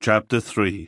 Chapter 3.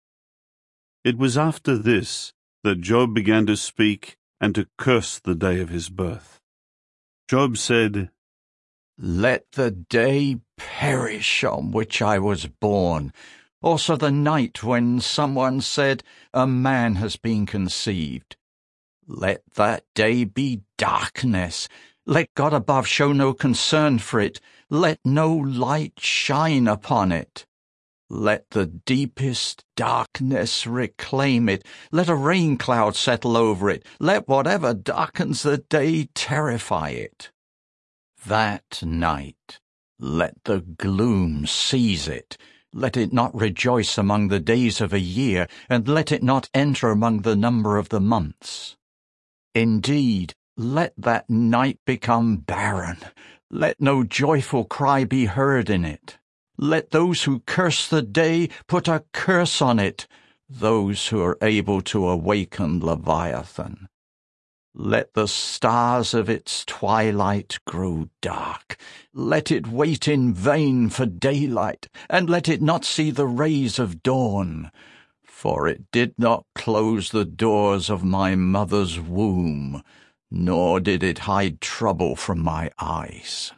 It was after this that Job began to speak and to curse the day of his birth. Job said, "Let the day perish on which I was born, also the night when someone said, a man has been conceived. Let that day be darkness. Let God above show no concern for it. Let no light shine upon it. Let the deepest darkness reclaim it. Let a rain cloud settle over it. Let whatever darkens the day terrify it. That night, let the gloom seize it. Let it not rejoice among the days of a year, and let it not enter among the number of the months. Indeed, let that night become barren. Let no joyful cry be heard in it. Let those who curse the day put a curse on it, those who are able to awaken Leviathan. Let the stars of its twilight grow dark. Let it wait in vain for daylight, and let it not see the rays of dawn. For it did not close the doors of my mother's womb, nor did it hide trouble from my eyes.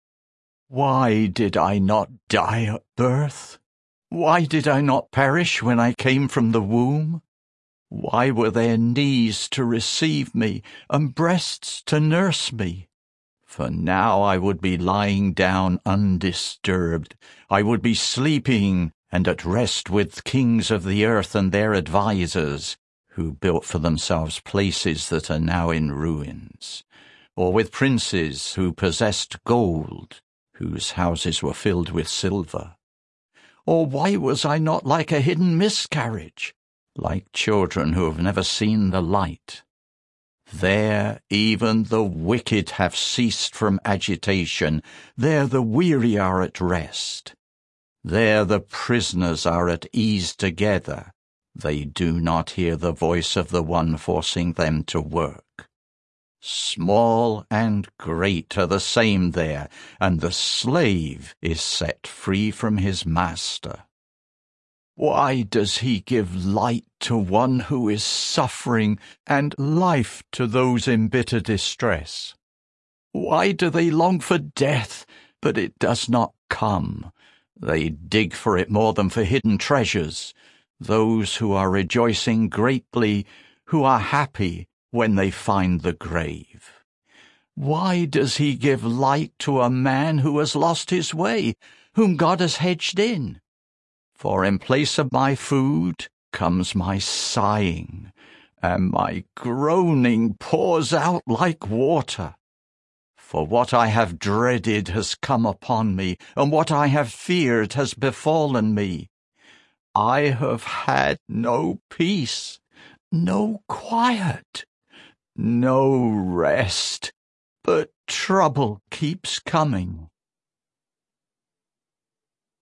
Why did I not die at birth? Why did I not perish when I came from the womb? Why were there knees to receive me, and breasts to nurse me? For now I would be lying down undisturbed. I would be sleeping and at rest with kings of the earth and their advisers, who built for themselves places that are now in ruins, or with princes who possessed gold, whose houses were filled with silver. Or why was I not like a hidden miscarriage, like children who have never seen the light? There even the wicked have ceased from agitation. There the weary are at rest. There the prisoners are at ease together. They do not hear the voice of the one forcing them to work. Small and great are the same there, and the slave is set free from his master. Why does he give light to one who is suffering, and life to those in bitter distress? Why do they long for death, but it does not come? They dig for it more than for hidden treasures. Those who are rejoicing greatly, who are happy when they find the grave. Why does he give light to a man who has lost his way, whom God has hedged in? For in place of my food comes my sighing, and my groaning pours out like water. For what I have dreaded has come upon me, and what I have feared has befallen me. I have had no peace, no quiet, no rest, but trouble keeps coming.